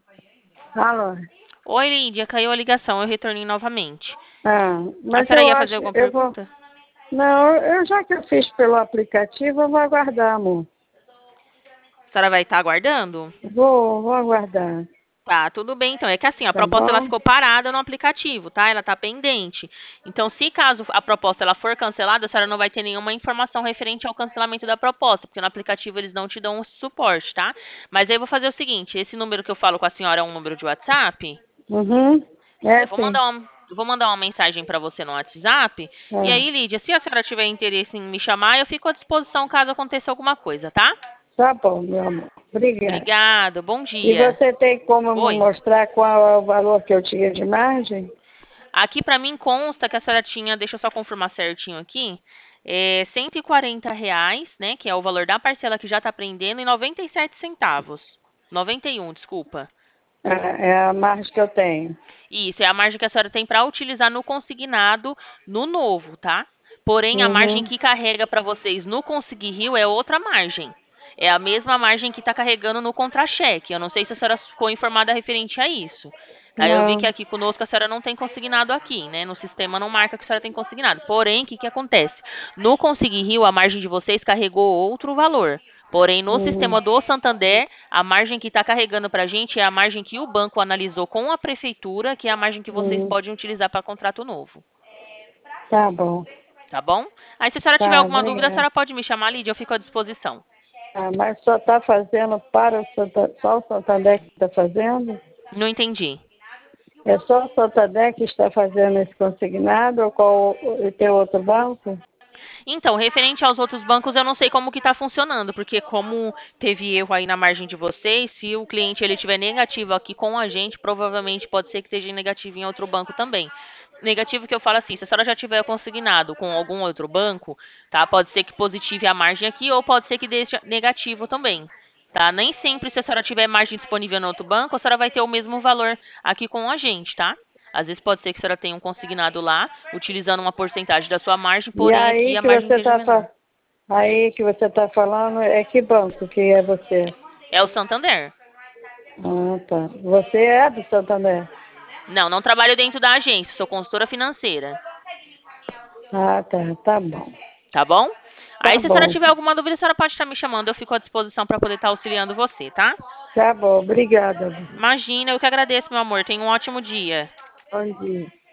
Alô? Oi, Lídia, caiu a ligação, eu retornei novamente. Ah, A mas senhora eu ia fazer acho, alguma eu vou... pergunta? Não, já que eu fiz pelo aplicativo, eu vou aguardar, amor. A senhora vai estar aguardando? Vou aguardar, Tá, tudo bem então. É que assim, a tá proposta ela bom? ficou parada no aplicativo, tá? Ela tá pendente. Então, se caso a proposta ela for cancelada, a senhora não vai ter nenhuma informação referente ao cancelamento da proposta, porque no aplicativo eles não te dão o suporte, tá? Mas aí eu vou fazer o seguinte, esse número que eu falo com a senhora é um número de WhatsApp? Uhum. É, Eu vou sim. mandar uma mensagem para você no WhatsApp. E aí, É. Lídia, se a senhora tiver interesse em me chamar, eu fico à disposição caso aconteça alguma coisa, tá? Tá bom, meu amor. Obrigada. Obrigada, bom E dia. você tem como me Oi. mostrar qual é o valor que eu tinha de margem? Aqui para mim consta que a senhora tinha, deixa eu só confirmar certinho aqui, R$ 140, né, que é o valor da parcela que já está prendendo, e 97 centavos. 91, desculpa. É a margem que eu tenho. Isso, é a margem que a senhora tem para utilizar no consignado no novo, tá? Porém, a margem Uhum. que carrega para vocês no Consegui Rio é outra margem. É a mesma margem que está carregando no contra-cheque. Eu não sei se a senhora ficou informada referente a isso. Tá? Eu vi que Não. aqui conosco a senhora não tem consignado aqui, né? No sistema não marca que a senhora tem consignado. Porém, o que que acontece? No Consegui Rio, a margem de vocês carregou outro valor. Porém, no Uhum. sistema do Santander, a margem que está carregando para a gente é a margem que o banco analisou com a prefeitura, que é a margem que vocês Uhum. podem utilizar para contrato novo. Tá bom. Tá bom? Aí, se a senhora tiver Tá, alguma dúvida, a obrigada. senhora pode me chamar, Lídia, eu fico à disposição. Ah, mas só está fazendo para o Santander, só o Santander que está fazendo? Não entendi. É só o Santander que está fazendo esse consignado ou qual e tem outro banco? Então, referente aos outros bancos, eu não sei como que está funcionando, porque como teve erro aí na margem de vocês, se o cliente ele tiver negativo aqui com a gente, provavelmente pode ser que esteja negativo em outro banco também. Negativo que eu falo assim, se a senhora já tiver consignado com algum outro banco, tá? Pode ser que positive a margem aqui ou pode ser que deixe negativo também, tá? Nem sempre se a senhora tiver margem disponível no outro banco, a senhora vai ter o mesmo valor aqui com a gente, tá? Às vezes pode ser que a senhora tenha um consignado lá, utilizando uma porcentagem da sua margem, E porém aqui a margem esteja menor. aí que você está falando é que banco que é você? É o Santander. Ah, tá. Você é do Santander? Não, não trabalho dentro da agência, sou consultora financeira. Ah, tá. Tá bom. Tá bom? Tá Aí, se a senhora bom. tiver alguma dúvida, a senhora pode estar me chamando. Eu fico à disposição para poder estar auxiliando você, tá? Tá bom. Obrigada. Imagina, eu que agradeço, meu amor. Tenha um ótimo dia. Bom dia.